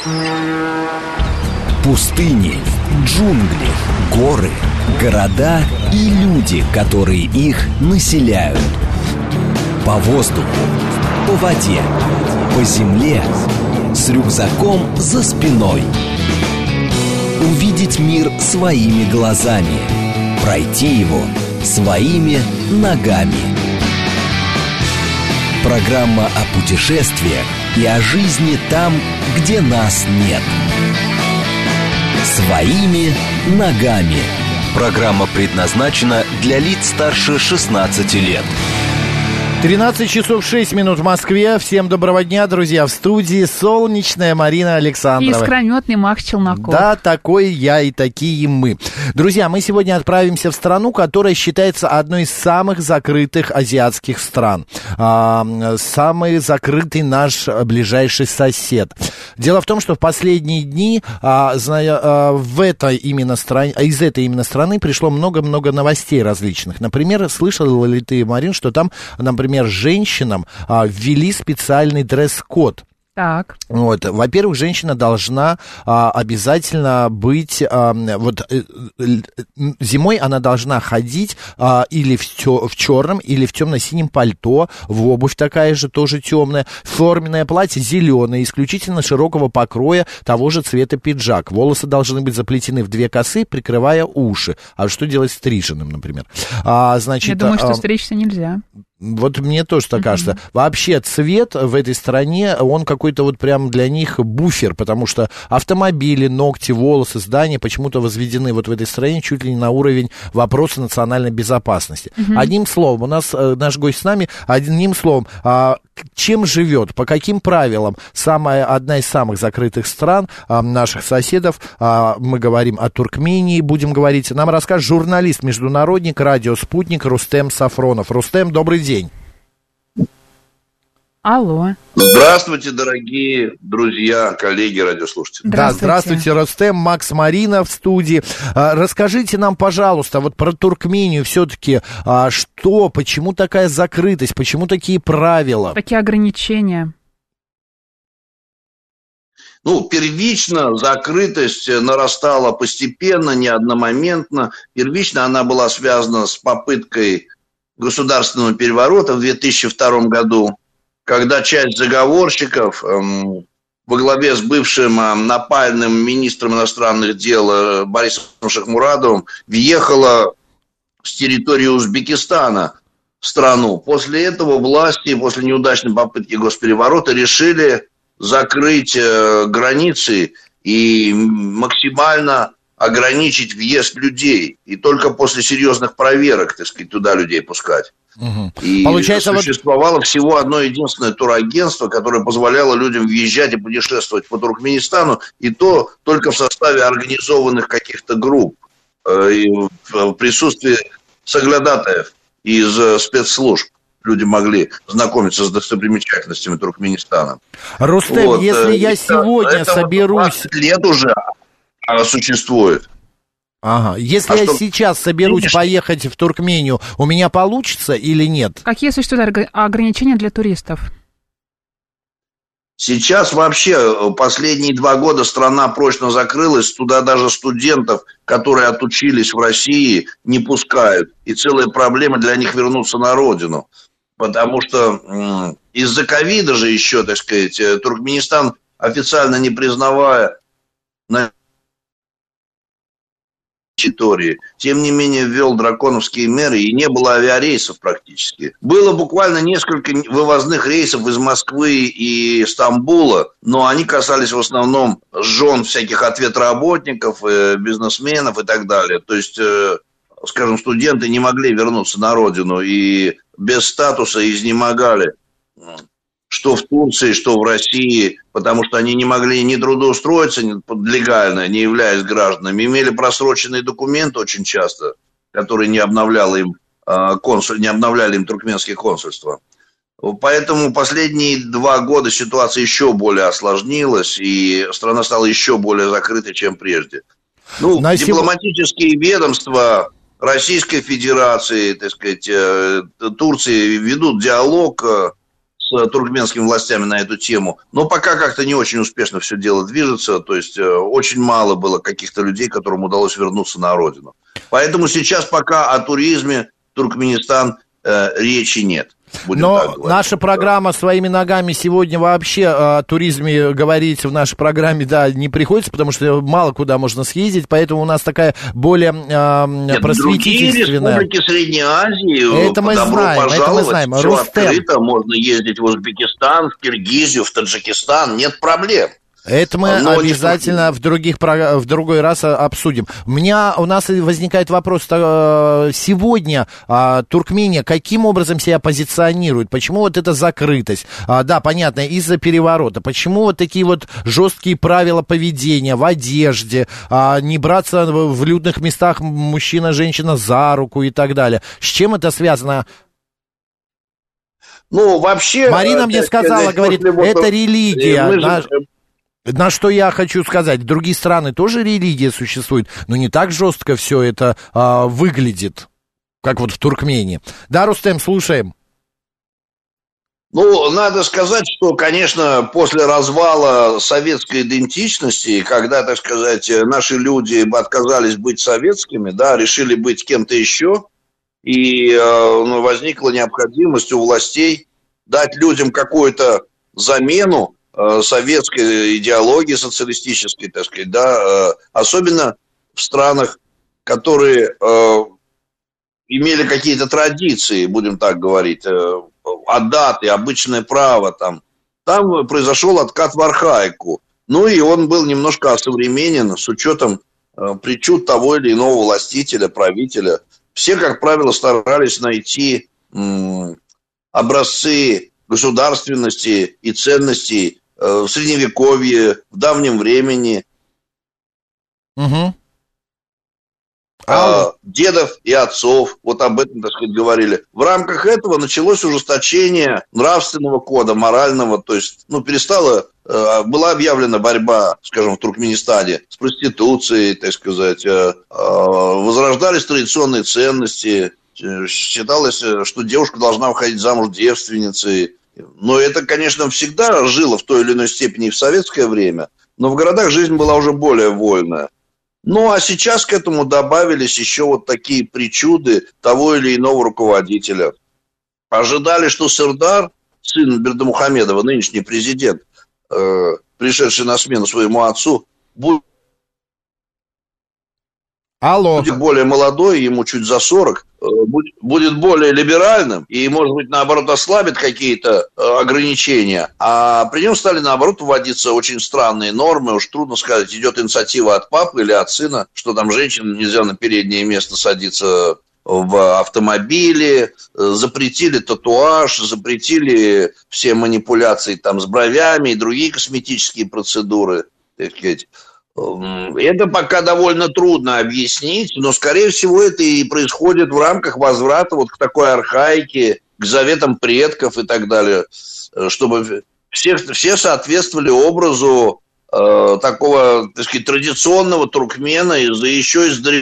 Пустыни, джунгли, горы, города и люди, которые их населяют. По воздуху, по воде, по земле, с рюкзаком за спиной. Увидеть мир своими глазами, пройти его своими ногами. Программа о путешествиях и о жизни там, где нас нет. Своими ногами. Программа предназначена для лиц старше 16 лет. 13 часов 6 минут в Москве. Всем доброго дня, друзья. В студии солнечная Марина Александрова. И искрометный Макс Челноков. Да, такой я и такие мы. Друзья, мы сегодня отправимся в страну, которая считается одной из самых закрытых азиатских стран. Самый закрытый наш ближайший сосед. Дело в том, что в последние дни из этой именно страны пришло много-много новостей различных. Например, слышала ли ты, Марин, что там, например, женщинам ввели специальный дресс-код. Так. Вот. Во-первых, женщина должна обязательно быть... зимой она должна ходить или в черном, или в темно-синем пальто, в обувь такая же, тоже темная, форменное платье зеленое, исключительно широкого покроя, того же цвета пиджак. Волосы должны быть заплетены в 2 косы, прикрывая уши. А что делать стриженным, например? Я думаю, что стричься нельзя. Вот мне тоже так кажется. Вообще цвет в этой стране, он какой-то вот прям для них буфер, потому что автомобили, ногти, волосы, здания почему-то возведены вот в этой стране чуть ли не на уровень вопроса национальной безопасности. Одним словом, у нас наш гость с нами, одним словом, чем живет, по каким правилам одна из самых закрытых стран наших соседов, мы говорим о Туркмении, будем говорить, нам расскажет журналист, международник, радио «Спутник» Рустем Сафронов. Рустем, добрый день. Алло. Здравствуйте, дорогие друзья, коллеги, радиослушатели. Да, здравствуйте, Рустем, Макс, Марина в студии. Расскажите нам, пожалуйста, вот про Туркмению все-таки, почему такая закрытость, почему такие правила? Такие ограничения. Первично закрытость нарастала постепенно, не одномоментно. Первично она была связана с попыткой государственного переворота в 2002 году, когда часть заговорщиков во главе с бывшим напальным министром иностранных дел Борисом Шахмурадовым въехала с территории Узбекистана в страну. После этого власти, после неудачной попытки госпереворота, решили закрыть границы и максимально ограничить въезд людей. И только после серьезных проверок, так сказать, туда людей пускать. И получается, существовало всего одно единственное турагентство, которое позволяло людям въезжать и путешествовать по Туркменистану, и то только в составе организованных каких-то групп, и в присутствии соглядатаев из спецслужб. Люди могли знакомиться с достопримечательностями Туркменистана. Рустем, если я сегодня соберусь... 20 лет уже она существует. Ага. Если я сейчас соберусь поехать в Туркмению, у меня получится или нет? Какие существуют ограничения для туристов? Сейчас вообще последние 2 года страна прочно закрылась, туда даже студентов, которые отучились в России, не пускают. И целая проблема для них вернуться на родину. Потому что из-за ковида же еще, так сказать, Туркменистан, официально не признавая на территории, тем не менее ввел драконовские меры, и не было авиарейсов практически. Было буквально несколько вывозных рейсов из Москвы и Стамбула, но они касались в основном жен всяких ответработников, бизнесменов и так далее. То есть, скажем, студенты не могли вернуться на родину и без статуса изнемогали, что в Турции, что в России, потому что они не могли ни трудоустроиться легально, не являясь гражданами, имели просроченные документы очень часто, которые не обновляли им туркменские консульства. Поэтому последние 2 года ситуация еще более осложнилась, и страна стала еще более закрытой, чем прежде. Дипломатические ведомства Российской Федерации, так сказать, Турции ведут диалог с туркменскими властями на эту тему, но пока как-то не очень успешно все дело движется, то есть очень мало было каких-то людей, которым удалось вернуться на родину. Поэтому сейчас пока о туризме Туркменистан речи нет. Но наша программа «Своими ногами» сегодня вообще о туризме говорить в нашей программе, да, не приходится, потому что мало куда можно съездить, поэтому у нас такая более просветительственная. Другие республики Средней Азии, это мы знаем. Все Рустем. открыто, можно ездить в Узбекистан, в Киргизию, в Таджикистан, нет проблем. Это мы обязательно в другой раз обсудим. У нас возникает вопрос, сегодня Туркмения каким образом себя позиционирует? Почему вот эта закрытость? Да, понятно, из-за переворота. Почему вот такие вот жесткие правила поведения в одежде, не браться в людных местах мужчина-женщина за руку и так далее? С чем это связано? Ну, вообще... Марина мне сказала, говорит, это религия. На что я хочу сказать, в другие страны тоже религия существует, но не так жестко все это выглядит, как вот в Туркмении. Да, Рустем, слушаем. Ну, надо сказать, что, конечно, после развала советской идентичности, когда, так сказать, наши люди отказались быть советскими, да, решили быть кем-то еще, и возникла необходимость у властей дать людям какую-то замену советской идеологии, социалистической, так сказать, да, особенно в странах, которые имели какие-то традиции, будем так говорить, адаты, обычное право, там произошел откат в архаику. Ну и он был немножко осовременен с учетом причуд того или иного властителя, правителя. Все, как правило, старались найти образцы государственности и ценностей в Средневековье, в давнем времени. Угу. Дедов и отцов, вот об этом, так сказать, говорили. В рамках этого началось ужесточение нравственного кода, морального, то есть, была объявлена борьба, скажем, в Туркменистане с проституцией, так сказать, возрождались традиционные ценности, считалось, что девушка должна выходить замуж девственницей. Но это, конечно, всегда жило в той или иной степени и в советское время, но в городах жизнь была уже более вольная. Ну, а сейчас к этому добавились еще вот такие причуды того или иного руководителя. Ожидали, что Сырдар, сын Бердымухамедова, нынешний президент, пришедший на смену своему отцу, будет более молодой, ему чуть за 40, будет более либеральным и, может быть, наоборот, ослабит какие-то ограничения. А при нем стали, наоборот, вводиться очень странные нормы. Уж трудно сказать, идет инициатива от папы или от сына, что там женщинам нельзя на переднее место садиться в автомобиле, запретили татуаж, запретили все манипуляции там с бровями и другие косметические процедуры, так сказать. Это пока довольно трудно объяснить, но, скорее всего, это и происходит в рамках возврата вот к такой архаике, к заветам предков и так далее, чтобы все соответствовали образу такого, так сказать, традиционного туркмена, еще из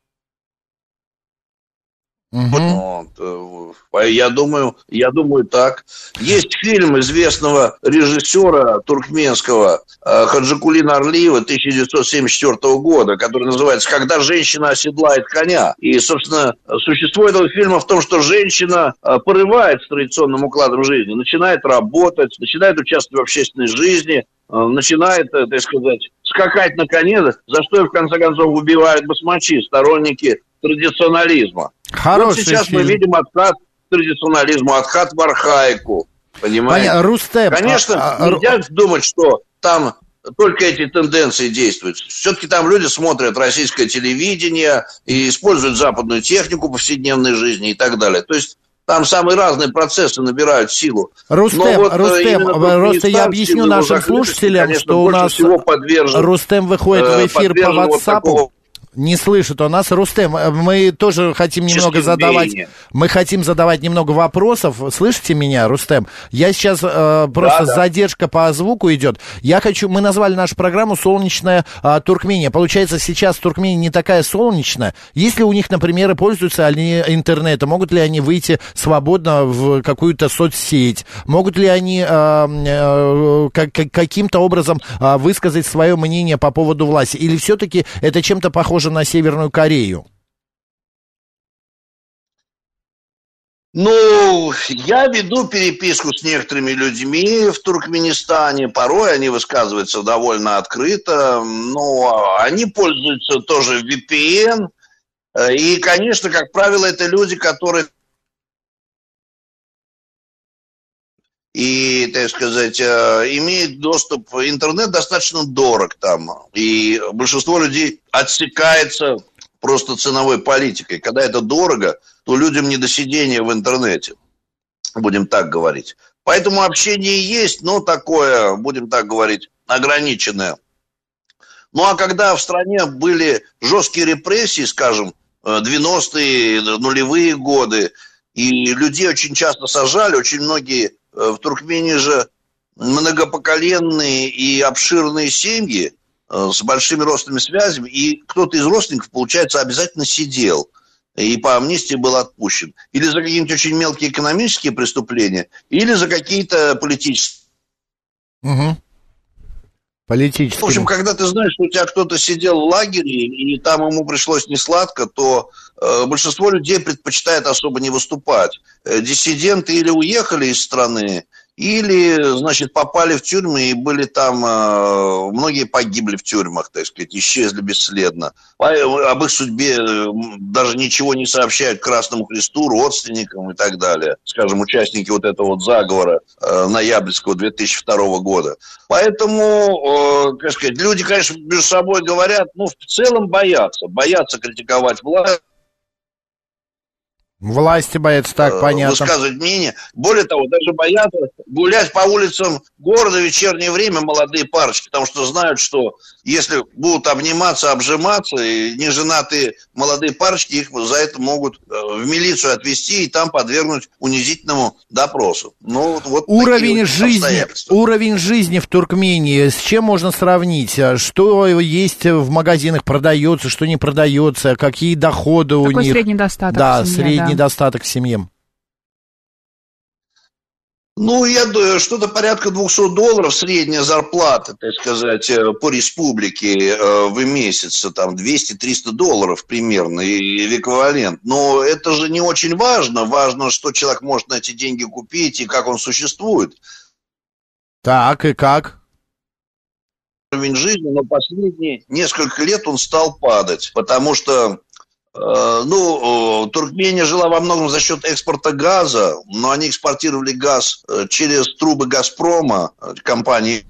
Я думаю, так. Есть фильм известного режиссера туркменского Хаджикулина Орлиева 1974 года, который называется «Когда женщина оседлает коня». И, собственно, существо этого фильма в том, что женщина порывает с традиционным укладом жизни, начинает работать, начинает участвовать в общественной жизни, начинает, так сказать, скакать на коне, за что и в конце концов убивают басмачи, сторонники традиционализма. Хороший вот сейчас фильм. Мы видим откат к традиционализму, откат в архаику. Понимаете? Рустем, конечно, нельзя думать, что там только эти тенденции действуют. Все-таки там люди смотрят российское телевидение и используют западную технику повседневной жизни и так далее. То есть там самые разные процессы набирают силу. Рустем, просто я объясню нашим слушателям, конечно, что у нас Рустем выходит в эфир по WhatsApp. Не слышит он нас. Рустем, мы тоже хотим немного задавать... Мы хотим задавать немного вопросов. Слышите меня, Рустем? Я сейчас просто задержка по звуку идет. Мы назвали нашу программу «Солнечная Туркмения». Получается, сейчас Туркмения не такая солнечная. Если у них, например, и пользуются они интернетом, могут ли они выйти свободно в какую-то соцсеть? Могут ли они каким-то образом высказать свое мнение по поводу власти? Или все-таки это чем-то похоже на Северную Корею? Ну, я веду переписку с некоторыми людьми в Туркменистане. Порой они высказываются довольно открыто. Но они пользуются тоже VPN. И, конечно, как правило, это люди, которые... И, так сказать, имеет доступ, интернет достаточно дорог там, и большинство людей отсекается просто ценовой политикой. Когда это дорого, то людям не до сидения в интернете, будем так говорить. Поэтому общение есть, но такое, будем так говорить, ограниченное. Ну а когда в стране были жесткие репрессии, скажем, 90-е, нулевые годы, и людей очень часто сажали, очень многие... В Туркмении же многопоколенные и обширные семьи с большими родственными связями, и кто-то из родственников, получается, обязательно сидел и по амнистии был отпущен. Или за какие-нибудь очень мелкие экономические преступления, или за какие-то политические. Угу. Политические. В общем, когда ты знаешь, что у тебя кто-то сидел в лагере, и там ему пришлось несладко, то большинство людей предпочитает особо не выступать. Диссиденты или уехали из страны, или, значит, попали в тюрьмы и были там, многие погибли в тюрьмах, так сказать, исчезли бесследно. Об их судьбе даже ничего не сообщают Красному Кресту, родственникам и так далее. Скажем, участники вот этого вот заговора ноябрьского 2002 года. Поэтому, как сказать, люди, конечно, между собой говорят, ну, в целом боятся критиковать власть. Власти боятся, так, понятно. Высказывать мнение. Более того, даже боятся гулять по улицам города в вечернее время молодые парочки, потому что знают, что если будут обниматься, обжиматься, и неженатые молодые парочки, их за это могут в милицию отвезти и там подвергнуть унизительному допросу. Ну, вот уровень жизни в Туркмении, с чем можно сравнить? Что есть в магазинах, продается, что не продается, какие доходы у них? Какой средний достаток в семье, средний достаток в семье. Ну, я думаю, что-то порядка $200 средняя зарплата, так сказать, по республике в месяц, там $200-300 примерно, и в эквивалент. Но это же не очень важно. Важно, что человек может на эти деньги купить и как он существует. Так, и как? Уровень жизни, но последние несколько лет он стал падать, потому что Туркмения жила во многом за счет экспорта газа, но они экспортировали газ через трубы «Газпрома», компании.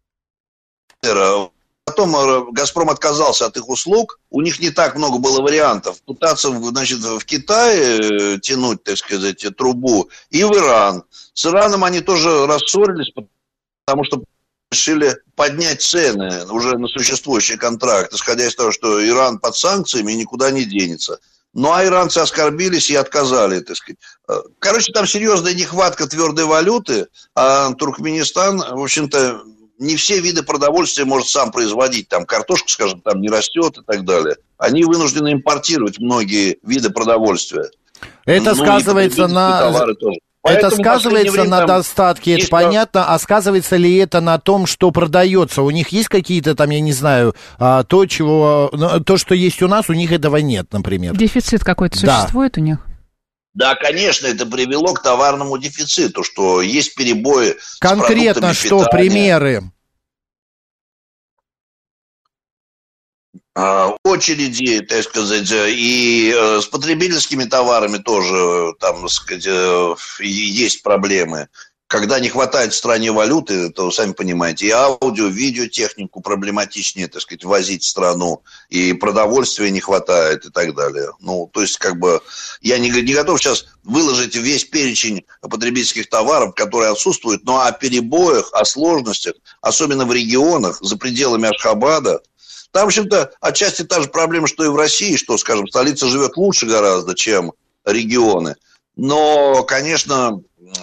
Потом «Газпром» отказался от их услуг, у них не так много было вариантов. Пытаться, значит, в Китае тянуть, так сказать, трубу, и в Иран. С Ираном они тоже рассорились, потому что решили поднять цены уже на существующий контракт, исходя из того, что Иран под санкциями и никуда не денется. Ну, а иранцы оскорбились и отказали, так сказать. Короче, там серьезная нехватка твердой валюты, а Туркменистан, в общем-то, не все виды продовольствия может сам производить. Там картошка, скажем, там не растет и так далее. Они вынуждены импортировать многие виды продовольствия. Это сказывается на... Это сказывается на достатке, это понятно, а сказывается ли это на том, что продается? У них есть какие-то там, я не знаю, то, что есть у нас, у них этого нет, например. Дефицит какой-то существует у них? Да, конечно, это привело к товарному дефициту, что есть перебои конкретно с продуктами что, питания. Примеры? Очереди, так сказать, и с потребительскими товарами тоже, там, так сказать, есть проблемы. Когда не хватает в стране валюты, то, сами понимаете, и аудио, видеотехнику проблематичнее, так сказать, возить в страну, и продовольствия не хватает и так далее. Ну, то есть, как бы, я не готов сейчас выложить весь перечень потребительских товаров, которые отсутствуют, но о перебоях, о сложностях, особенно в регионах, за пределами Ашхабада, Там, в общем-то, отчасти та же проблема, что и в России, что, скажем, столица живет лучше гораздо, чем регионы. Но, конечно,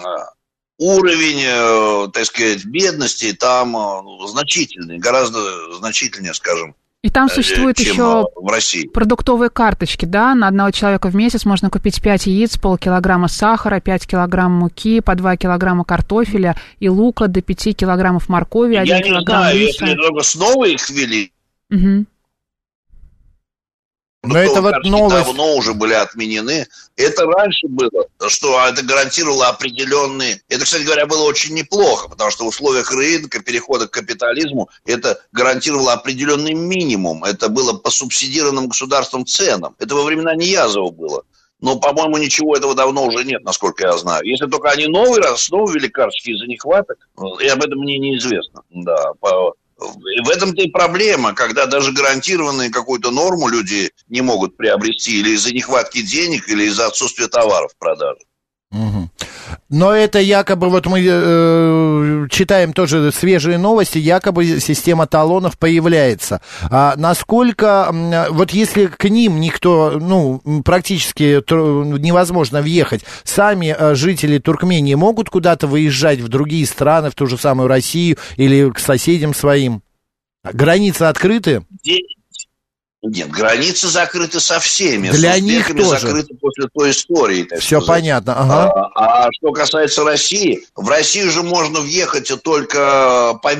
уровень, так сказать, бедности там значительный, гораздо значительнее, скажем, и там существуют еще в России. Продуктовые карточки, да, на одного человека в месяц можно купить 5 яиц, полкилограмма сахара, 5 килограмм муки, по 2 килограмма картофеля и лука, до 5 килограммов моркови, 1 килограмм риса. Я не знаю, если только снова их ввели. Угу. Но это вот новость. Давно уже были отменены. Это раньше было, что это гарантировало определенные... Это, кстати говоря, было очень неплохо, потому что в условиях рынка, перехода к капитализму, это гарантировало определенный минимум. Это было по субсидированным государством ценам. Это во времена Ниязова было. Но, по-моему, ничего этого давно уже нет, насколько я знаю. Если только они снова ввели карточки из-за нехваток, и об этом мне неизвестно. Да, в этом-то и проблема, когда даже гарантированную какую-то норму люди не могут приобрести или из-за нехватки денег, или из-за отсутствия товаров в продаже. Угу. Но это якобы, вот мы читаем тоже свежие новости, якобы система талонов появляется. А насколько, вот если к ним никто, практически невозможно въехать, сами жители Туркмении могут куда-то выезжать в другие страны, в ту же самую Россию или к соседям своим? Границы открыты? Нет, границы закрыты со всеми. Для них тоже. Закрыты после той истории. Все сказать. Понятно. Ага. А что касается России, в Россию же можно въехать только по...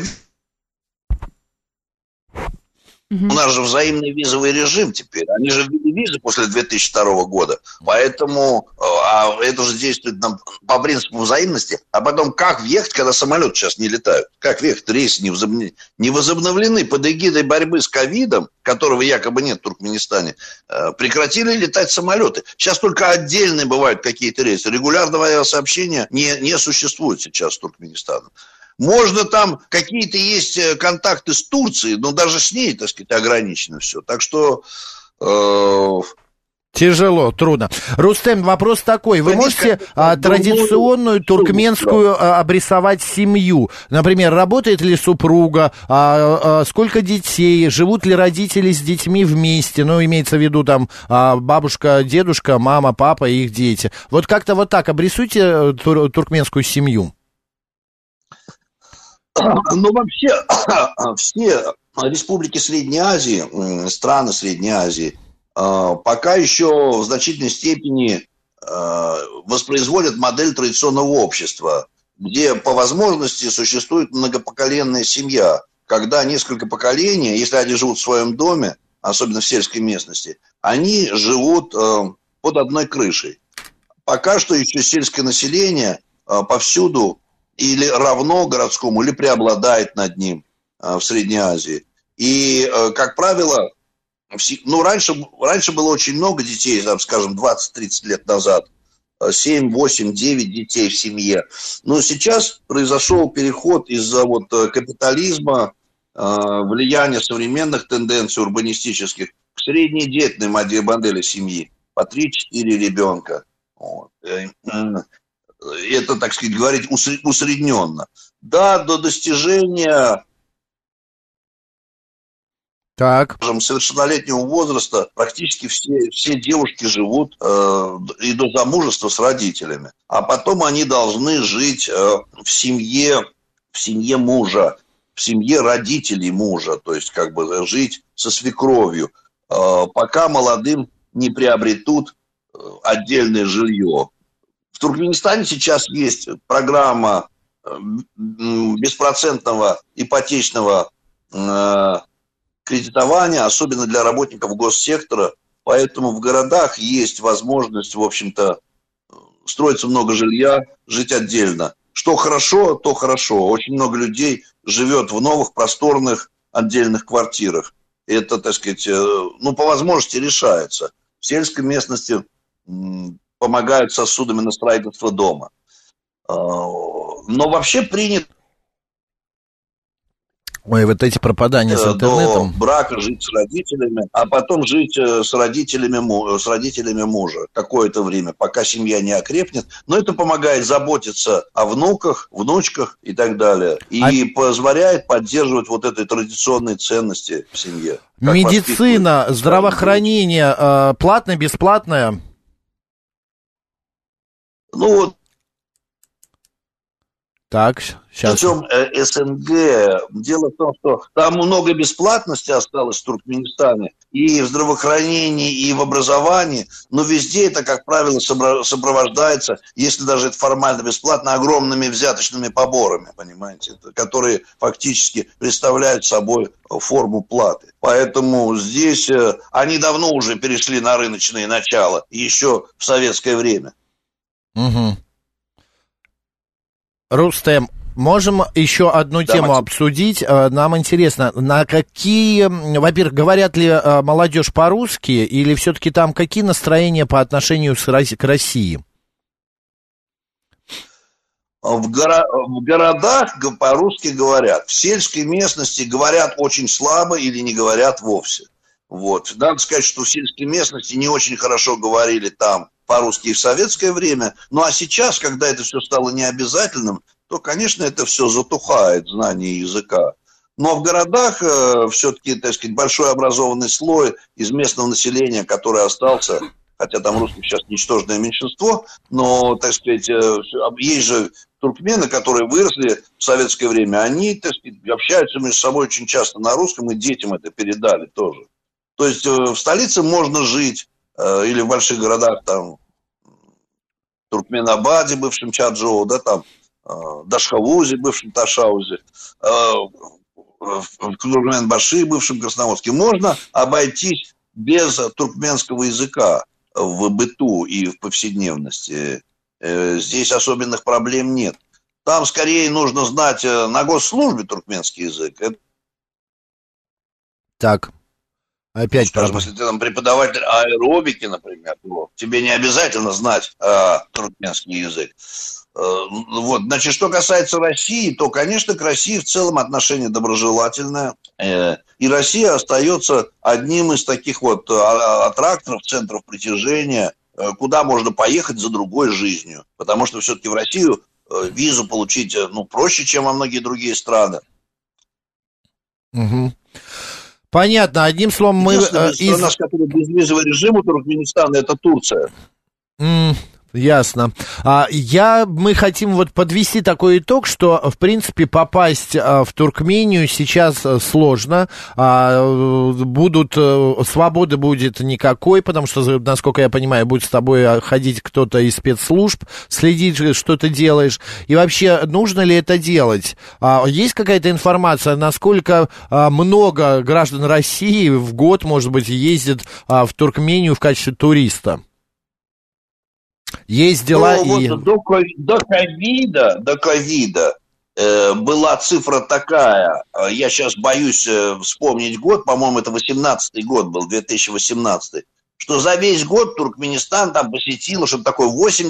У нас же взаимный визовый режим теперь. Они же ввели визы после 2002 года. Поэтому это же действует по принципу взаимности. А потом как въехать, когда самолеты сейчас не летают? Как въехать? Рейсы не возобновлены под эгидой борьбы с ковидом, которого якобы нет в Туркменистане. Прекратили летать самолеты. Сейчас только отдельные бывают какие-то рейсы. Регулярного авиасообщения не существует сейчас с Туркменистаном. Можно там какие-то есть контакты с Турцией, но даже с ней, так сказать, ограничено все. Так что... Тяжело, трудно. Рустем, вопрос такой. Вы можете традиционную туркменскую обрисовать семью? Например, работает ли супруга, сколько детей, живут ли родители с детьми вместе? Имеется в виду там бабушка, дедушка, мама, папа и их дети. Вот как-то вот так обрисуйте туркменскую семью. Вообще, все республики Средней Азии, страны Средней Азии, пока еще в значительной степени воспроизводят модель традиционного общества, где по возможности существует многопоколенная семья, когда несколько поколений, если они живут в своем доме, особенно в сельской местности, они живут под одной крышей. Пока что еще сельское население повсюду или равно городскому, или преобладает над ним в Средней Азии. И, как правило, раньше было очень много детей, там, скажем, 20-30 лет назад, 7, 8, 9 детей в семье. Но сейчас произошел переход из-за капитализма, влияния современных тенденций урбанистических к среднедетной модели семьи, по 3-4 ребенка. Вот. Это, так сказать, говорить усредненно. Да, до достижения совершеннолетнего возраста практически все девушки живут и до замужества с родителями. А потом они должны жить в семье мужа, в семье родителей мужа, то есть как бы жить со свекровью, пока молодым не приобретут отдельное жилье. В Туркменистане сейчас есть программа беспроцентного ипотечного кредитования, особенно для работников госсектора, поэтому в городах есть возможность, в общем-то, строится много жилья, жить отдельно. Что хорошо, то хорошо. Очень много людей живет в новых просторных отдельных квартирах. Это, так сказать, по возможности решается. В сельской местности помогают сосудами на строительство дома. Но вообще принято Ой, вот эти пропадания с интернетом. До брака жить с родителями, а потом жить с родителями мужа какое-то время, пока семья не окрепнет. Но это помогает заботиться о внуках, внучках и так далее. И позволяет поддерживать вот этой традиционные ценности в семье. Медицина, здравоохранение, платное, бесплатное? Ну вот. Так, сейчас. Причем СНГ. Дело в том, что там много бесплатности осталось в Туркменистане. И в здравоохранении, и в образовании. Но везде это, как правило, сопровождается, если даже это формально бесплатно, огромными взяточными поборами, понимаете, которые фактически представляют собой форму платы. Поэтому здесь они давно уже перешли на рыночные начала, еще в советское время. Угу. Рустем, можем еще одну тему обсудить. Нам интересно, на какие, во-первых, говорят ли молодежь по-русски, или все-таки там какие настроения по отношению к России? В городах по-русски говорят. В сельской местности говорят очень слабо или не говорят вовсе. Вот. Надо сказать, что в сельской местности не очень хорошо говорили там по-русски и в советское время. Ну а сейчас, когда это все стало необязательным, то, конечно, это все затухает, знание языка. Но в городах все-таки, так сказать, большой образованный слой из местного населения, который остался, хотя там русских сейчас ничтожное меньшинство, но, так сказать, есть же туркмены, которые выросли в советское время, они, так сказать, общаются между собой очень часто на русском, и детям это передали тоже. То есть в столице можно жить, или в больших городах, там, в Туркменабаде, бывшем Чаджоу, да, там, в Дашхавузе, бывшем Ташаузе, в Туркменбаши, бывшем Красноярске, можно обойтись без туркменского языка в быту и в повседневности. Здесь особенных проблем нет. Там скорее нужно знать на госслужбе туркменский язык. Так. Опять, скажем, если ты там преподаватель аэробики, например, то тебе не обязательно знать туркменский язык. Вот. Значит, что касается России, то, конечно, к России в целом отношение доброжелательное. И Россия остается одним из таких вот аттракторов, центров притяжения, куда можно поехать за другой жизнью. Потому что все-таки в Россию визу получить проще, чем во многие другие страны. Угу. Понятно, одним словом, мы... Страна, с которой безвизовый режим у Туркменистана, это Турция. Ясно. Мы хотим вот подвести такой итог, что, в принципе, попасть в Туркмению сейчас сложно. Свободы будет никакой, потому что, насколько я понимаю, будет с тобой ходить кто-то из спецслужб, следить, что ты делаешь. И вообще, нужно ли это делать? Есть какая-то информация, насколько много граждан России в год, может быть, ездит в Туркмению в качестве туриста? Есть дела и... До ковида была цифра такая, я сейчас боюсь вспомнить год, по-моему, это 18-й год был, 2018, что за весь год Туркменистан там посетило, что-то такое,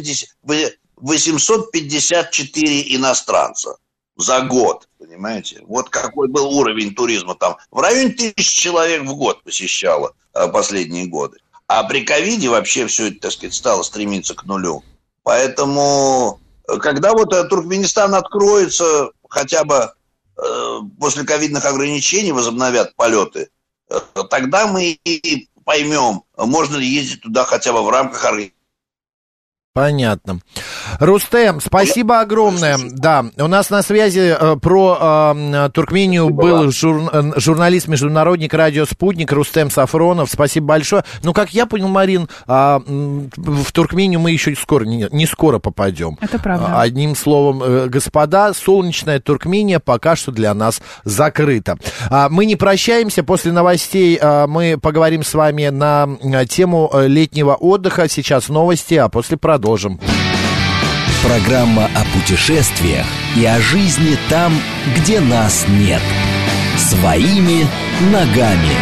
854 иностранца за год, понимаете? Вот какой был уровень туризма там. В районе 1000 человек в год посещало последние годы. А при ковиде вообще все это, так сказать, стало стремиться к нулю. Поэтому, когда вот Туркменистан откроется, хотя бы после ковидных ограничений возобновят полеты, тогда мы и поймем, можно ли ездить туда хотя бы в рамках организации. Понятно. Рустем, спасибо огромное. Да, у нас на связи про Туркмению был журналист, международник радио «Спутник» Рустем Сафронов. Спасибо большое. Ну, как я понял, Марин, в Туркмению мы еще не скоро попадем. Это правда. Одним словом, господа, солнечная Туркмения пока что для нас закрыта. Мы не прощаемся. После новостей мы поговорим с вами на тему летнего отдыха. Сейчас новости, а после продолжим. Программа о путешествиях и о жизни там, где нас нет. Своими ногами.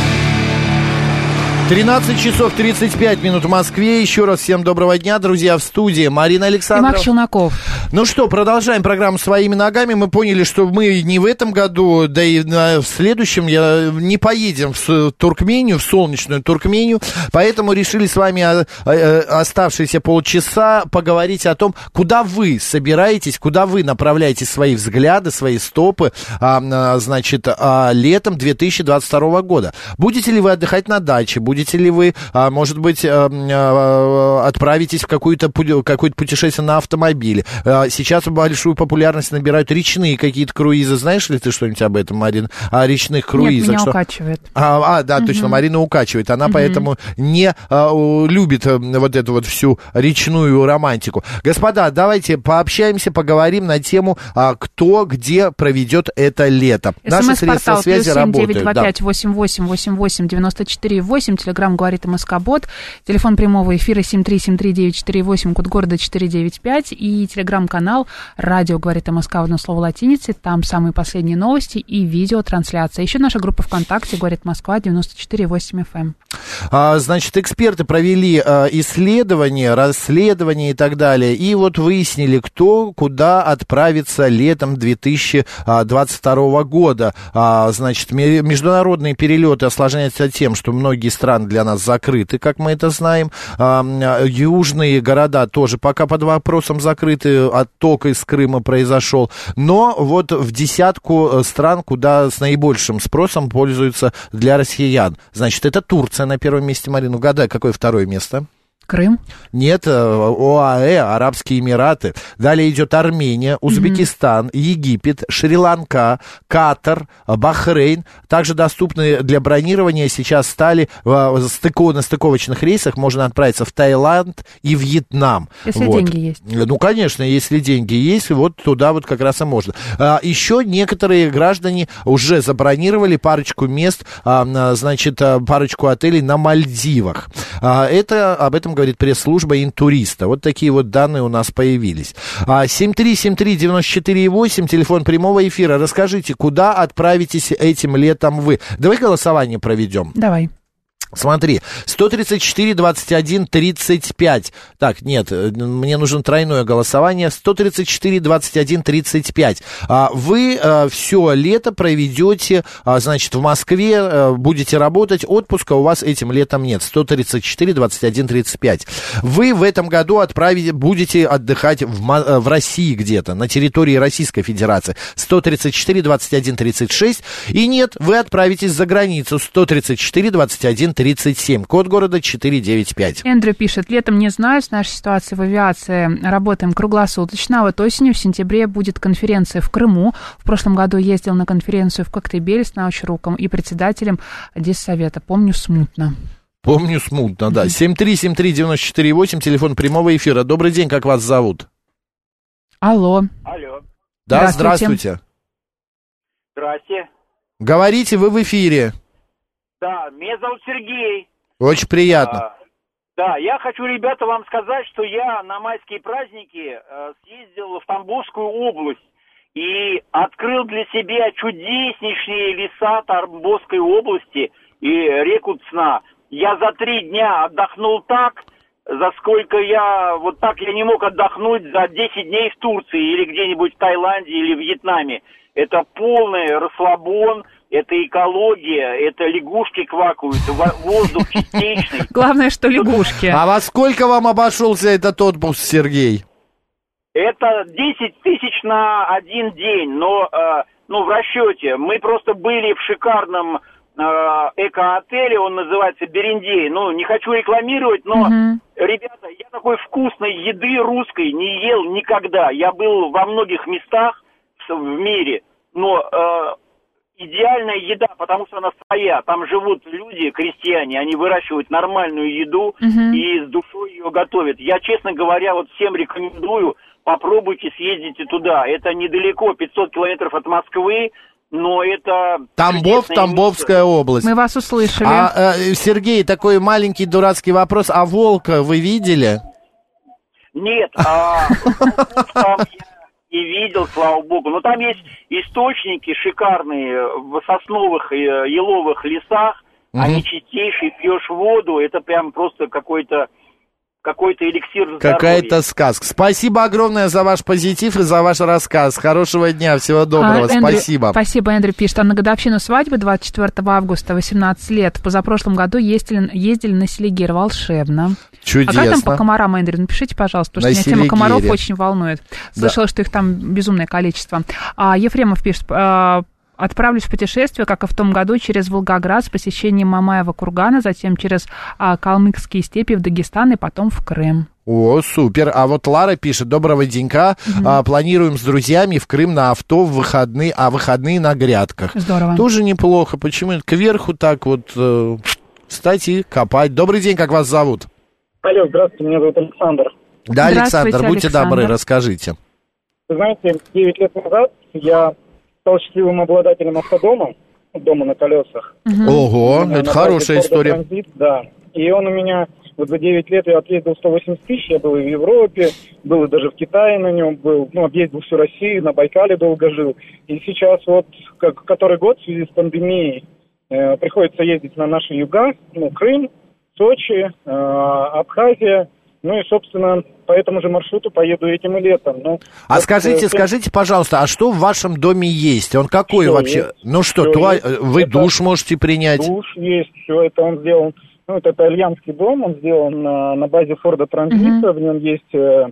13 часов 35 минут в Москве. Еще раз всем доброго дня, друзья, в студии Марина Александрова. И Марк Челноков. Ну что, продолжаем программу «Своими ногами». Мы поняли, что мы не в этом году, да и в следующем не поедем в Туркмению, в солнечную Туркмению, поэтому решили с вами оставшиеся полчаса поговорить о том, куда вы собираетесь, куда вы направляете свои взгляды, свои стопы, значит, летом 2022 года. Будете ли вы отдыхать на даче, будете ли вы, может быть, отправитесь в какое-то путешествие на автомобиле. Сейчас большую популярность набирают речные какие-то круизы. Знаешь ли ты что-нибудь об этом, Марина? О речных круизах? Нет, меня укачивает. Да, точно, Марина укачивает. Она поэтому не любит вот эту вот всю речную романтику. Господа, давайте пообщаемся, поговорим на тему, кто где проведет это лето. Наши средства связи работают. 72955888894,8. Телеграм говорит МСК-бот. Телефон прямого эфира 7373948, код города 495. И телеграм-канал «Радио говорит МСК» в одно слово латиницей. Там самые последние новости и видеотрансляция. Еще наша группа ВКонтакте «Говорит Москва» 94,8 FM. Значит, эксперты провели исследования, расследования и так далее. И вот выяснили, кто куда отправится летом 2022 года. Значит, международные перелеты осложняются тем, что многие страны для нас закрыты, как мы это знаем. Южные города тоже пока под вопросом закрыты, отток из Крыма произошел. Но вот в десятку стран, куда с наибольшим спросом пользуются для россиян. Значит, это Турция на первом месте, Марина. Угадай, какое второе место? Крым? Нет, ОАЭ, Арабские Эмираты. Далее идет Армения, Узбекистан, Египет, Шри-Ланка, Катар, Бахрейн. Также доступны для бронирования сейчас стали на стыковочных рейсах. Можно отправиться в Таиланд и Вьетнам. Если деньги есть. Ну, конечно, если деньги есть, вот туда вот как раз и можно. Еще некоторые граждане уже забронировали парочку мест, значит, парочку отелей на Мальдивах. Об этом говорит пресс-служба Интуриста. Вот такие вот данные у нас появились. 7373948, телефон прямого эфира. Расскажите, куда отправитесь этим летом вы? Давай голосование проведем. Давай. Смотри, 134, 21, 35. Так, нет, мне нужно тройное голосование. 134, 21, 35. Вы все лето проведете, значит, в Москве, будете работать. Отпуска у вас этим летом нет. 134, 21, 35. Вы в этом году будете отдыхать в России где-то, на территории Российской Федерации. 134, 21, 36. И нет, вы отправитесь за границу. 134, 21, 37, код города 495. Эндрю пишет: летом не знаю, с нашей ситуацией в авиации работаем круглосуточно, а вот осенью, в сентябре будет конференция в Крыму. В прошлом году ездил на конференцию в Коктебель с научруком и председателем Диссовета. Помню смутно. Помню смутно, да. 7373948, телефон прямого эфира. Добрый день, как вас зовут? Алло. Алло. Да, здравствуйте. Здрасте. Говорите, вы в эфире. Да, меня зовут Сергей. Очень приятно. Да, я хочу, ребята, вам сказать, что я на майские праздники съездил в Тамбовскую область и открыл для себя чудеснейшие леса Тамбовской области и реку Цна. Я за 3 дня отдохнул так, за сколько вот так я не мог отдохнуть за 10 дней в Турции или где-нибудь в Таиланде или в Вьетнаме. Это полный расслабон. Это экология, это лягушки квакают, воздух чистейший. Главное, что лягушки. А во сколько вам обошелся этот отпуск, Сергей? Это 10 тысяч на 1 день, но в расчете. Мы просто были в шикарном эко-отеле, он называется Берендей. Ну, не хочу рекламировать, но, ребята, я такой вкусной еды русской не ел никогда. Я был во многих местах в мире, но... идеальная еда, потому что она своя. Там живут люди, крестьяне, они выращивают нормальную еду и с душой ее готовят. Я, честно говоря, вот всем рекомендую, попробуйте, съездите туда. Это недалеко, 500 километров от Москвы, но это... Тамбовская область. Мы вас услышали. Сергей, такой маленький дурацкий вопрос. А волка вы видели? Нет, там не видел, слава богу. Но там есть источники шикарные в сосновых и еловых лесах. Они чистейшие, пьешь воду. Это прям просто какой-то какой-то эликсир здоровья. Какая-то сказка. Спасибо огромное за ваш позитив и за ваш рассказ. Хорошего дня, всего доброго, Эндрю, спасибо. Спасибо, Эндрю пишет. А на годовщину свадьбы 24 августа, 18 лет. В позапрошлом году ездили на Селигер. Волшебно. Чудесно. А как там по комарам, Эндрю? Напишите, пожалуйста, потому что меня тема комаров очень волнует. Слышала, что их там безумное количество. А Ефремов пишет... Отправлюсь в путешествие, как и в том году, через Волгоград с посещением Мамаева кургана, затем через калмыцкие степи в Дагестан и потом в Крым. О, супер. А вот Лара пишет: доброго денька. Планируем с друзьями в Крым на авто в выходные, выходные на грядках. Здорово. Тоже неплохо. Почему? Кверху так вот встать и копать. Добрый день, как вас зовут? Алло, здравствуйте, меня зовут Александр. Да, Александр, будьте добры, расскажите. Вы знаете, 9 лет назад я стал счастливым обладателем автодома, дома на колесах. Ого, это хорошая история. Транзит, да. И он у меня, вот за 9 лет я отъездил 180 тысяч, я был и в Европе, был и даже в Китае на нем, объездил всю Россию, на Байкале долго жил. И сейчас вот, который год в связи с пандемией, приходится ездить на наши юга, Крым, Сочи, Абхазия. Ну и, собственно, по этому же маршруту поеду этим и летом. Скажите, пожалуйста, а что в вашем доме есть? Он какой вообще? Есть, вы душ можете принять? Душ есть, все это он сделан. Это итальянский дом, он сделан на базе Форда Транзита. В нем есть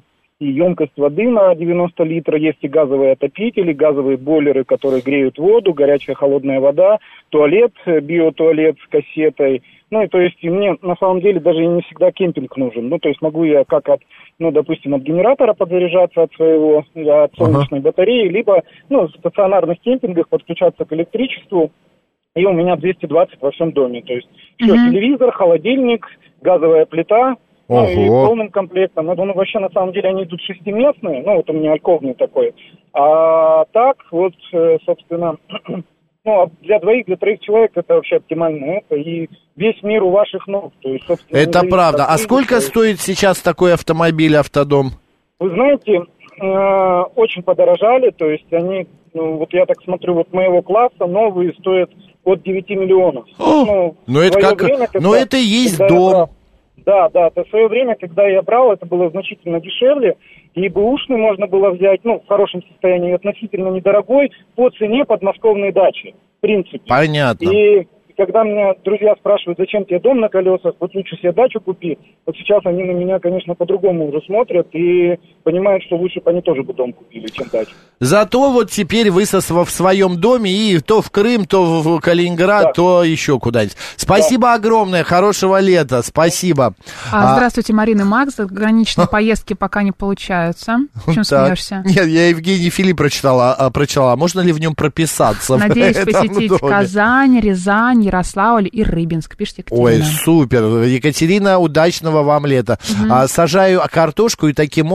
и емкость воды на 90 литров, есть и газовые отопители, газовые бойлеры, которые греют воду, горячая холодная вода, туалет, биотуалет с кассетой. То есть мне на самом деле даже и не всегда кемпинг нужен. То есть могу я как допустим, от генератора подзаряжаться от солнечной батареи, либо, в стационарных кемпингах подключаться к электричеству. И у меня 220 во всем доме. То есть все, телевизор, холодильник, газовая плита, и полным комплектом. Вообще, на самом деле, они идут шестиместные, у меня альковный такой. А так, собственно... для двоих, для троих человек это вообще оптимально. Это и весь мир у ваших ног. То есть, собственно, это правда. А сколько стоит сейчас такой автомобиль, автодом? Вы знаете, очень подорожали. То есть они, я так смотрю, моего класса новые стоят от 9 миллионов. Это и есть дом. Да, в свое время, когда я брал, это было значительно дешевле, и бэушный можно было взять, в хорошем состоянии, относительно недорогой, по цене подмосковной дачи, в принципе. Понятно. И когда меня друзья спрашивают, зачем тебе дом на колесах, лучше себе дачу купи, сейчас они на меня, конечно, по-другому уже смотрят и понимают, что лучше бы они тоже бы дом купили, чем дачу. Зато теперь вы в своем доме и то в Крым, то в Калининград, то еще куда-нибудь. Спасибо огромное, хорошего лета, спасибо. Здравствуйте, Марина и Макс. Заграничные поездки пока не получаются. Почему смеешься? Нет, я Евгений Филипп прочитала. Можно ли в нем прописаться? Надеюсь посетить Казань, Рязань, Ярославль и Рыбинск. Пишите, Екатерина. Ой, супер. Екатерина, удачного вам лета. Сажаю картошку и таким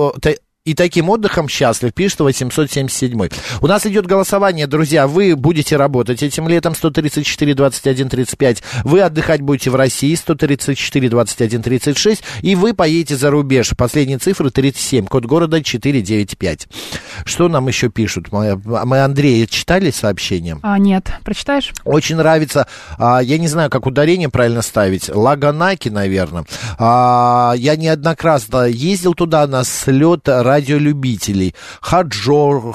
отдыхом счастлив, пишет 877. У нас идет голосование, друзья. Вы будете работать этим летом, 134, 21, 35. Вы отдыхать будете в России, 134, 21, 36. И вы поедете за рубеж. Последние цифры 37, код города 495. Что нам еще пишут? Мы Андрея читали сообщение? Нет. Прочитаешь? Очень нравится. Я не знаю, как ударение правильно ставить. Лаганаки, наверное. Я неоднократно ездил туда на слет радиолюбителей. Хаджор,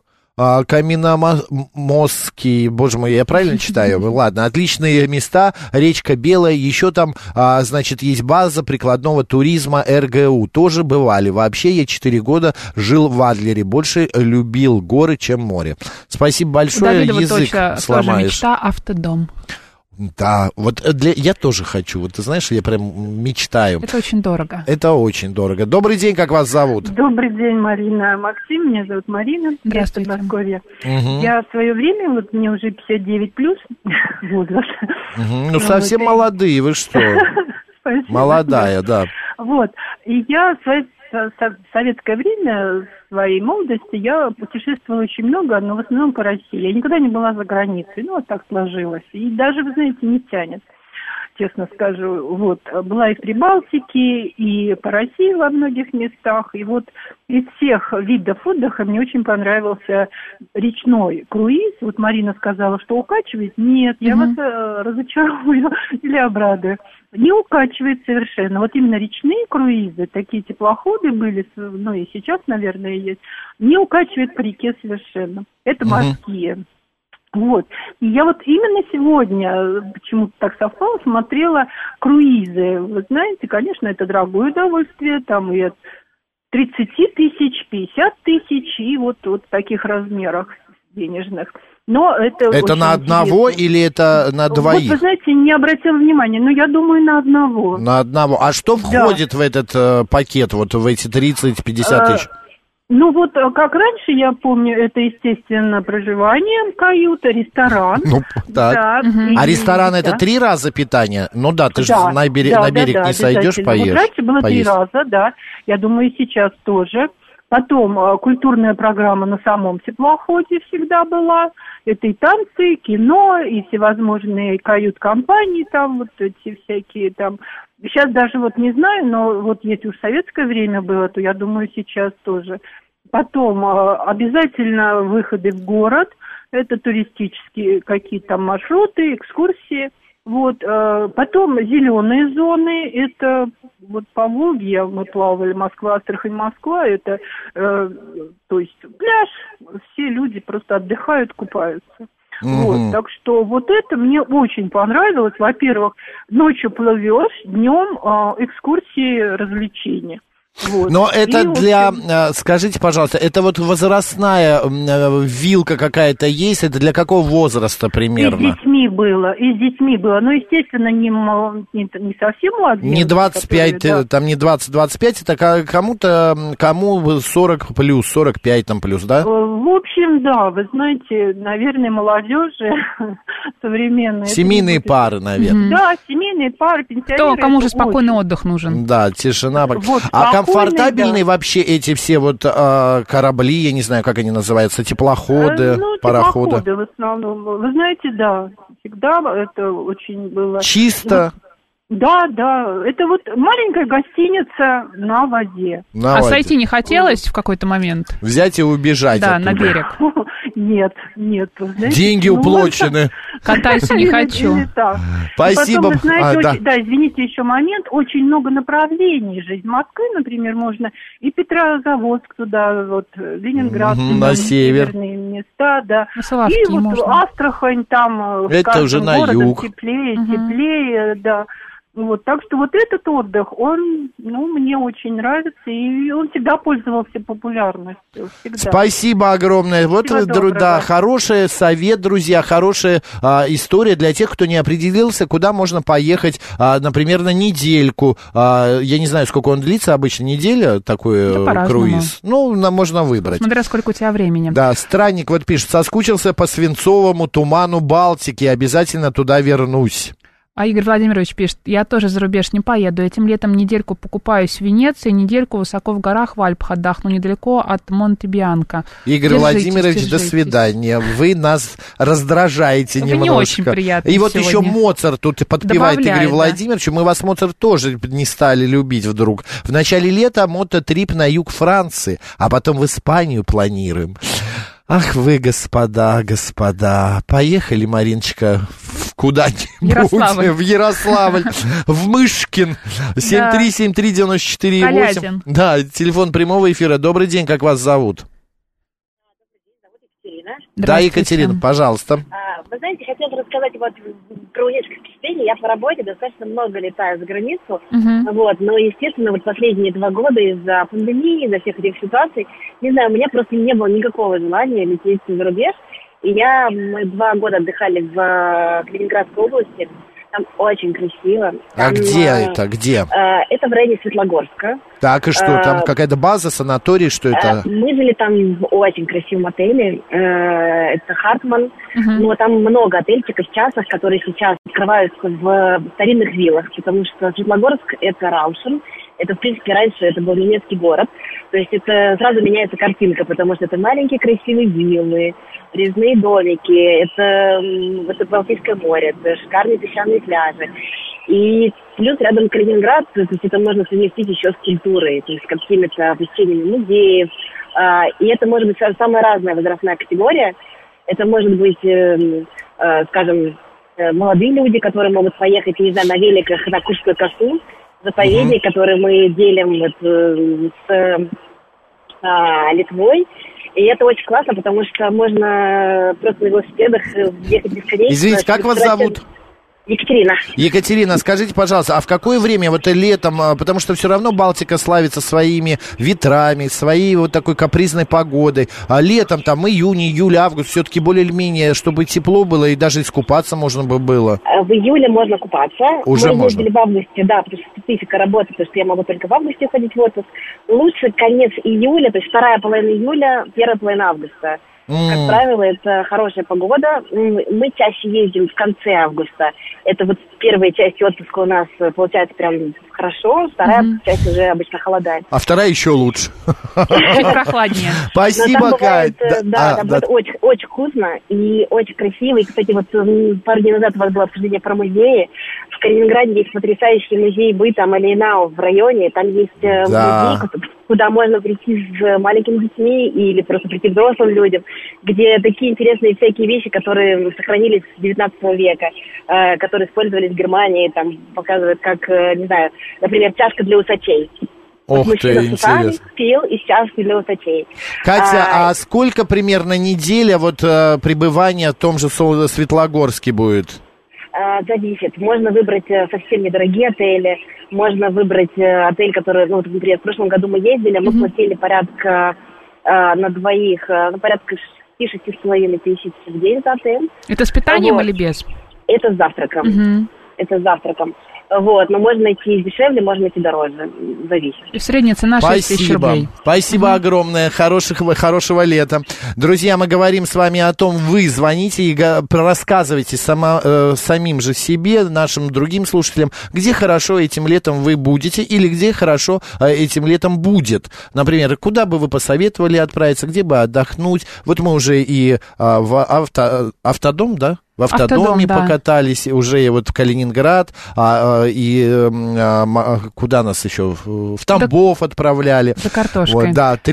Каменномостский, боже мой, я правильно читаю? Ладно, отличные места, речка Белая, еще там, есть база прикладного туризма РГУ, тоже бывали. Вообще я 4 года жил в Адлере, больше любил горы, чем море. Спасибо большое, язык сломаешь. Тоже мечта автодом. Да, я тоже хочу. Ты знаешь, я прям мечтаю. Это очень дорого. Это очень дорого. Добрый день, как вас зовут? Добрый день, Марина. Максим, меня зовут Марина. Здравствуйте. Подмосковье. Я в свое время, мне уже 59 плюс возраст. Совсем молодые, вы что? Молодая, да. И я в советское время, в своей молодости, я путешествовала очень много, но в основном по России. Я никогда не была за границей, так сложилось. И даже, вы знаете, не тянет. честно скажу. Вот, была и в Прибалтике, и по России во многих местах. И вот из всех видов отдыха мне очень понравился речной круиз. Вот Марина сказала, что укачивает. Нет, я вас разочарую или обрадую. Не укачивает совершенно. Вот именно речные круизы, такие теплоходы были, ну и сейчас, наверное, есть, не укачивает по реке совершенно. Это морские. Вот. И я вот именно сегодня, почему-то так совпало, смотрела круизы. Вы знаете, конечно, это дорогое удовольствие, там и от 30 тысяч, 50 тысяч, и вот в таких размерах денежных. Но это на одного интересно. Или это на двоих? Вот, вы знаете, не обратила внимания, но я думаю, на одного. На одного. А что входит в этот пакет, вот в эти 30-50 тысяч? Ну вот, как раньше, я помню, это, естественно, проживание, каюта, ресторан. Ну, так. Да, а ресторан это 3 раза питание? Ну да, ты же на берег не сойдешь, поешь. Вот раньше было 3 раза, да. Я думаю, и сейчас тоже. Потом культурная программа на самом теплоходе всегда была. Это и танцы, и кино, и всевозможные кают-компании, там вот эти всякие там. Сейчас даже вот не знаю, но вот если уж советское время было, то я думаю, сейчас тоже. Потом обязательно выходы в город, это туристические какие-то там маршруты, экскурсии. Вот, потом зеленые зоны, это вот по Волге мы плавали, Москва, Астрахань, Москва, это, то есть пляж, все люди просто отдыхают, купаются. Вот, так что вот это мне очень понравилось. Во-первых, ночью плывешь, днем экскурсии, развлечения. Вот. Но это скажите, пожалуйста, это вот возрастная вилка какая-то есть, это для какого возраста примерно? И с детьми было, но, естественно, не совсем младенцы. Не 25, которые, там не 20-25, это кому 40 плюс, 45 там плюс, да? В общем, да, вы знаете, наверное, молодежи современные. Семейные пары, наверное. Да, семейные пары, пенсионеры. Кому же спокойный отдых нужен? Да, тишина. Вот, комфортабельные вообще эти все вот корабли, я не знаю, как они называются, теплоходы, пароходы? Теплоходы в основном. Вы знаете, да, всегда это очень было... Чисто? Да, это вот маленькая гостиница на воде. Сойти не хотелось в какой-то момент? Взять и убежать оттуда. На берег. Нет. Знаете, деньги уплочены. Катайся не хочу. Спасибо. Потом, вы знаете, извините, еще момент, очень много направлений же. Из Москвы, например, можно и Петрозаводск туда, вот Ленинград, на север. Северные места, да. И вот можно. Астрахань, там это уже на юг. Теплее, да. Вот, так что вот этот отдых, он, мне очень нравится, и он всегда пользовался популярностью. Всегда. Спасибо огромное. Вот, да, хороший совет, друзья, хорошая история для тех, кто не определился, куда можно поехать, например, на недельку. Я не знаю, сколько он длится, обычно неделя, такой круиз. Можно выбрать. Смотря сколько у тебя времени. Да, странник вот пишет, соскучился по свинцовому туману Балтики, обязательно туда вернусь. А Игорь Владимирович пишет, я тоже за рубеж не поеду. Этим летом недельку покупаюсь в Венеции, недельку высоко в горах в Альпах отдохну, недалеко от Монте-Бианко. Игорь Владимирович, до свидания. Вы нас раздражаете немножко. Не очень приятно. И вот еще Моцарт тут подпевает Игорь Владимирович. Мы вас, Моцарт, тоже не стали любить вдруг. В начале лета мототрип на юг Франции, а потом в Испанию планируем. Ах вы, господа, поехали, Мариночка, куда-нибудь, в Ярославль, в Мышкин, 7373948. Да, телефон прямого эфира. Добрый день, как вас зовут? Екатерина. Да, Екатерина, пожалуйста. Вы знаете, хотела бы рассказать про университетское впечатление. Я по работе достаточно много летаю за границу, но, естественно, последние 2 года из-за пандемии, из-за всех этих ситуаций, не знаю, у меня просто не было никакого желания лететь за рубеж. И мы 2 года отдыхали в Калининградской области. Там очень красиво. Там, где это? Где? Это в районе Светлогорска. Так, и что? Там какая-то база, санаторий, что это? Мы жили там в очень красивом отеле. Это Хартман. Там много отельчиков частных, которые сейчас открываются в старинных виллах, потому что Светлогорск – это Раушен. Это, в принципе, раньше это был немецкий город. То есть это сразу меняется картинка, потому что это маленькие красивые виллы, резные домики, это Балтийское море, это шикарные песчаные пляжи. И плюс рядом Калининград, то есть это можно совместить еще с культурой, то есть какими-то посещениями музеев. И это может быть самая разная возрастная категория. Это может быть, скажем, молодые люди, которые могут поехать, не знаю, на великах на Куршскую косу, заповедник, который мы делим с Литвой. И это очень классно, потому что можно просто на велосипедах ехать бесконечно. Извините, как вас зовут? Екатерина. Екатерина, скажите, пожалуйста, а в какое время, вот летом, потому что все равно Балтика славится своими ветрами, своей вот такой капризной погодой, а летом, там, июнь, июль, август, все-таки более-менее, чтобы тепло было и даже искупаться можно было? В июле можно купаться. Уже мы можно? ездили в августе, да, потому что специфика работы, потому что я могу только в августе ходить в отпуск. Лучше конец июля, то есть вторая половина июля, первая половина августа. Как правило, это хорошая погода. Мы чаще ездим в конце августа. Это вот первая часть отпуска у нас получается прям хорошо, вторая часть уже обычно холодает. А вторая еще лучше. Чуть прохладнее. Спасибо, Кать. Да, там очень, очень вкусно и очень красиво. И, кстати, вот пару дней назад у вас было обсуждение про музеи. В Калининграде есть потрясающий музей быта Малинау в районе. Там есть музей, куда можно прийти с маленькими детьми или просто прийти взрослым людям, где такие интересные всякие вещи, которые сохранились с 19 века, которые использовались в Германии, там показывают, как, не знаю, например, чашка для усачей. Ох ты, интересно. Пил из чашки для усачей. Катя, а сколько примерно неделя вот пребывания в том же Светлогорске будет? Зависит. Можно выбрать совсем недорогие отели, можно выбрать отель, который, ну, например, в прошлом году мы ездили, мы платили порядка на двоих, порядка 6,5 тысяч в день за отель. Это с питанием или без? Это с завтраком. Угу. Это с завтраком. Вот, но можно идти дешевле, можно идти дороже, зависит. И средняя цена 6 тысяч рублей. Спасибо огромное, хорошего лета. Друзья, мы говорим с вами о том, вы звоните и рассказывайте самим же себе, нашим другим слушателям, где хорошо этим летом вы будете или где хорошо этим летом будет. Например, куда бы вы посоветовали отправиться, где бы отдохнуть. Вот мы уже и в автодом, да? В автодоме покатались, уже вот в Калининград, и куда нас еще? В Тамбов отправляли. За картошкой. Вот, да,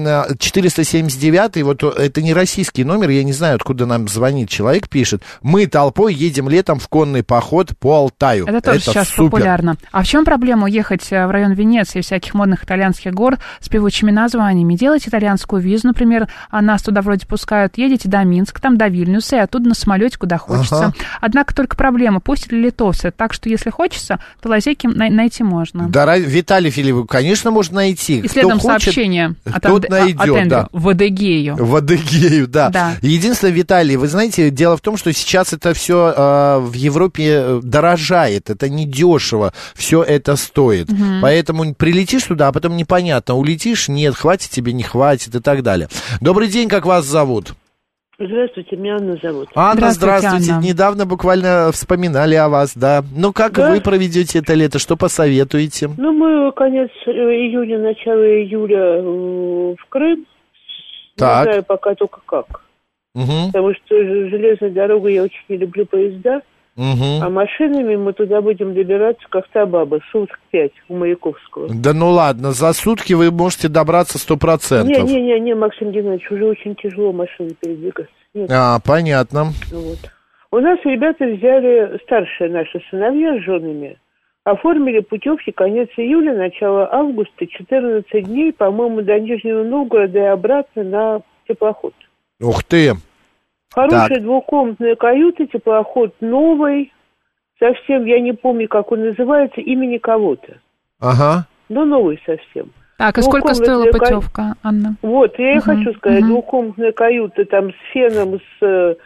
479, вот это не российский номер, я не знаю, откуда нам звонит человек, пишет. Мы толпой едем летом в конный поход по Алтаю. Это тоже сейчас супер. Популярно. А в чем проблема уехать в район Венеции, всяких модных итальянских гор с певучими названиями? Делайте итальянскую визу, например, нас туда вроде пускают, едете до Минска, там до Вильнюса, и оттуда на самолете куда хочется. Однако только проблема, пустят ли литовцы. Так что, если хочется, то лазейки найти можно. Да, Виталий Филиппович, конечно, можно найти. И следом сообщение от Эндрю в Адыгею. В Адыгею, да. Единственное, Виталий, вы знаете, дело в том, что сейчас это все в Европе дорожает. Это недешево. Все это стоит. Поэтому прилетишь туда, а потом непонятно, улетишь, нет, хватит тебе, не хватит и так далее. Добрый день, как вас зовут? Здравствуйте, меня Анна зовут. Анна, здравствуйте. Анна. Недавно буквально вспоминали о вас, да. Ну, как вы проведете это лето? Что посоветуете? Ну, мы конец июня, начало июля в Крым. Так. Не знаю пока только как. Потому что железной дорогой я очень не люблю поезда. А машинами мы туда будем добираться как Табаба, суток 5 у Маяковского. Да ну ладно, за сутки вы можете добраться 100%. Не, Максим Геннадьевич, уже очень тяжело машиной передвигаться. Нет. Понятно. Вот. У нас ребята взяли, старшие наши сыновья с женами, оформили путевки конец июля, начало августа, 14 дней, по-моему, до Нижнего Новгорода и обратно на теплоход. Ух ты! Хорошая двухкомнатная каюта, теплоход новый, совсем, я не помню, как он называется, имени кого-то. Ага. Но новый совсем. Так, и сколько стоила путевка, Анна? Вот, я и хочу сказать, двухкомнатная каюта там с феном, с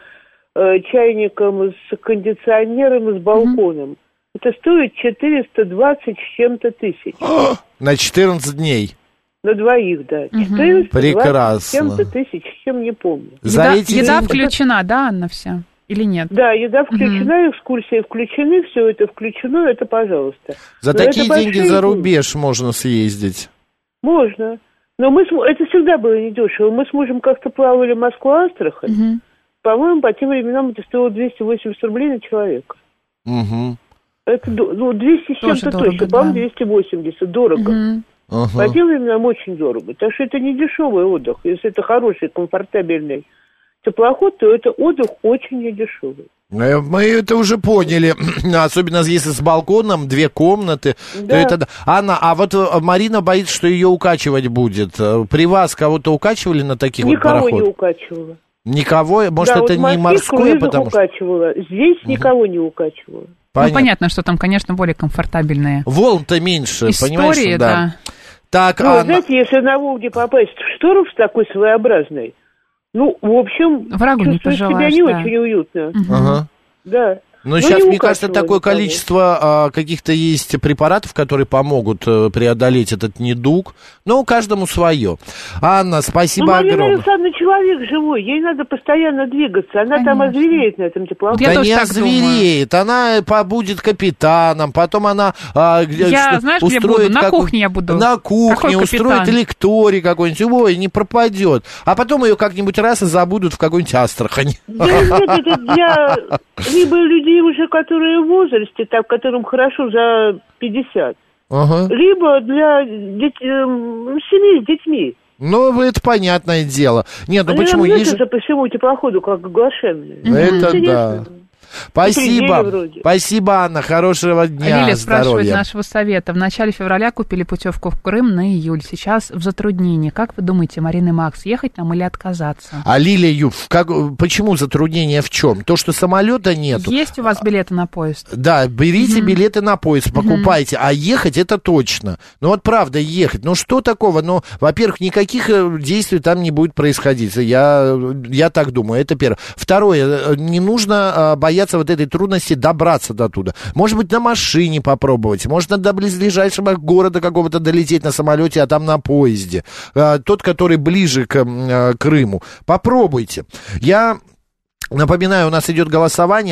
чайником, с кондиционером, с балконом. Это стоит 420 с чем-то тысяч. На 14 дней. На двоих, да. 14, прекрасно. С чем-то тысяч, с чем не помню. Еда включена, да, Анна, вся? Или нет? Да, еда включена, экскурсии включены, все это включено, это пожалуйста. За такие деньги за рубеж можно съездить. Можно. Но это всегда было недешево. Мы с мужем как-то плавали Москва-Астрахань. По-моему, по тем временам это стоило 280 рублей на человека. Это, 200 с чем-то точно, по-моему, 280, дорого. По тем временам очень дорого. Так что это не дешевый отдых. Если это хороший, комфортабельный теплоход, то это отдых очень недешевый. Мы это уже поняли, особенно если с балконом, 2 комнаты. Да. То это... Анна, а вот Марина боится, что ее укачивать будет. При вас кого-то укачивали на таких Никого пароходах? не укачивала. Никого? Может, да, это вот не морское, потому что... укачивала. Здесь никого не укачивала. Понятно, что там, конечно, более комфортабельные. Волн-то меньше, истории, понимаешь? Да. Так, Анна... знаете, если на Волге попасть в шторм такой своеобразный, в общем, врагу чувствуешь себя не очень уютно. Ага. Да. Но сейчас, мне кажется, такое количество каких-то есть препаратов, которые помогут преодолеть этот недуг. Но каждому свое. Анна, спасибо огромное. Марина Александровна человек живой, ей надо постоянно двигаться. Она там озвереет на этом теплоходе. Да не озвереет, она будет капитаном, потом она знаешь, устроит... где буду? На кухне я буду. На кухне устроит лекторий какой-нибудь, ой, не пропадет. А потом ее как-нибудь раз и забудут в какой-нибудь Астрахани. Да нет, это для либо людей уже, которые в возрасте, которым хорошо за 50, либо для семей с детьми. Ну, это понятное дело. Нет, почему? Есть же по всему теплоходу, как оглашенные. Это да. Спасибо, Анна, хорошего дня. Лилия спрашивает нашего совета. В начале февраля купили путевку в Крым на июль. Сейчас в затруднении. Как вы думаете, Марина и Макс, ехать нам или отказаться? А Лилия, почему затруднение в чем? То, что самолета нету. Есть у вас билеты на поезд? Да, берите билеты на поезд, покупайте. А ехать это точно. Ну вот правда, ехать. Ну что такого? Ну, во-первых, никаких действий там не будет происходить. Я так думаю, это первое. Второе, не нужно бояться вот этой трудности добраться до туда. Может быть, на машине попробовать. Может, до близлежащего города какого-то долететь на самолете, а там на поезде. Тот, который ближе к Крыму. Попробуйте. Напоминаю, у нас идет голосование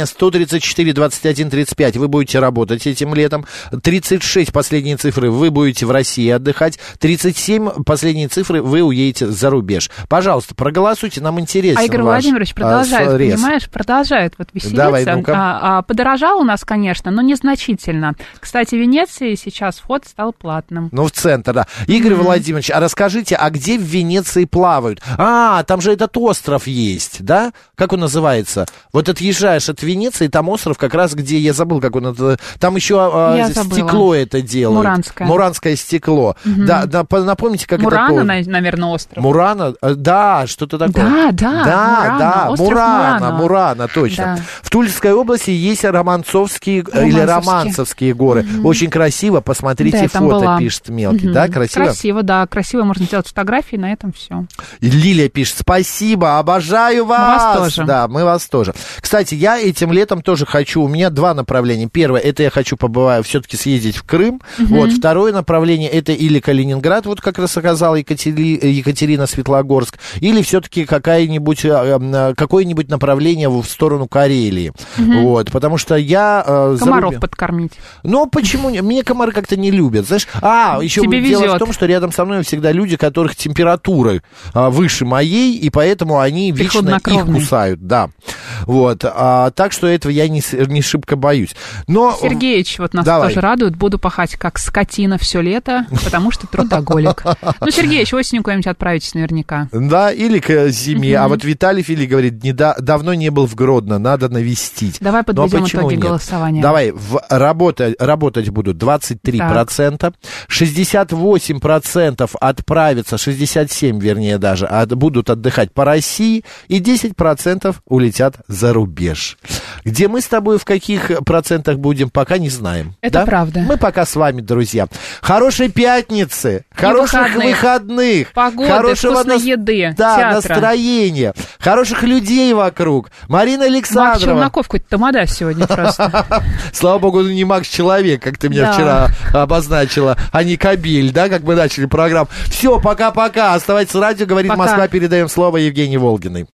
134-21-35. Вы будете работать этим летом. 36 последние цифры. Вы будете в России отдыхать. 37 последние цифры. Вы уедете за рубеж. Пожалуйста, проголосуйте. Нам интересен Игорь Владимирович продолжает, понимаешь, продолжает веселиться. Давай, ну-ка. Подорожал у нас, конечно, но незначительно. Кстати, в Венеции сейчас вход стал платным. Ну, в центр, да. Игорь Владимирович, а расскажите, а где в Венеции плавают? Там же этот остров есть, да? Как он называется? Вот отъезжаешь от Венеции, там остров как раз, где, я забыл, как он это... Там еще стекло это делают. Муранское стекло. Да, напомните, как Мурана, это... наверное, остров. Мурана, да, что-то такое. Да, Мурана, точно. Да. В Тульской области есть Романцовские или Романцевские горы. Очень красиво, посмотрите фото, пишет Мелкий. Да, красиво? Красиво, да, красиво, можно сделать фотографии, на этом все. Лилия пишет, спасибо, обожаю вас. Мы вас тоже. Да, мы вас тоже. Кстати, я этим летом тоже хочу, у меня 2 направления. Первое, это я хочу все-таки съездить в Крым. Вот, второе направление, это или Калининград, вот как раз сказала Екатерина, Светлогорск, или все-таки какое-нибудь направление в сторону Карелии. Вот, потому что я... Комаров подкормить. Ну, почему? Мне комары как-то не любят, знаешь. Еще дело в том, что рядом со мной всегда люди, которых температура выше моей, и поэтому они вечно их кусают, да. Вот, так что этого я не шибко боюсь. Но... Сергеич вот нас тоже радует. Буду пахать как скотина все лето, потому что трудоголик. Ну, Сергеич, осенью куда-нибудь отправитесь наверняка. Да, или к зиме. А вот Виталий Фили говорит, давно не был в Гродно, надо навестить. Давай подведем итоги голосования. Давай, работать будут 23%, так. 68% отправятся, 67% вернее даже, будут отдыхать по России, и 10% улетят за рубеж. Где мы с тобой в каких процентах будем, пока не знаем. Это правда. Мы пока с вами, друзья. Хорошей пятницы, хороших выходных, погоды, хорошего вкусной еды, театра. Настроения, хороших людей вокруг. Марина Александровна. Макс Челноков какой-то тамада сегодня просто. Слава богу, не Макс Человек, как ты меня вчера обозначила, а не Кабель, да, как мы начали программу. Все, пока-пока. Оставайтесь с радио, говорит Москва. Передаем слово Евгении Волгиной.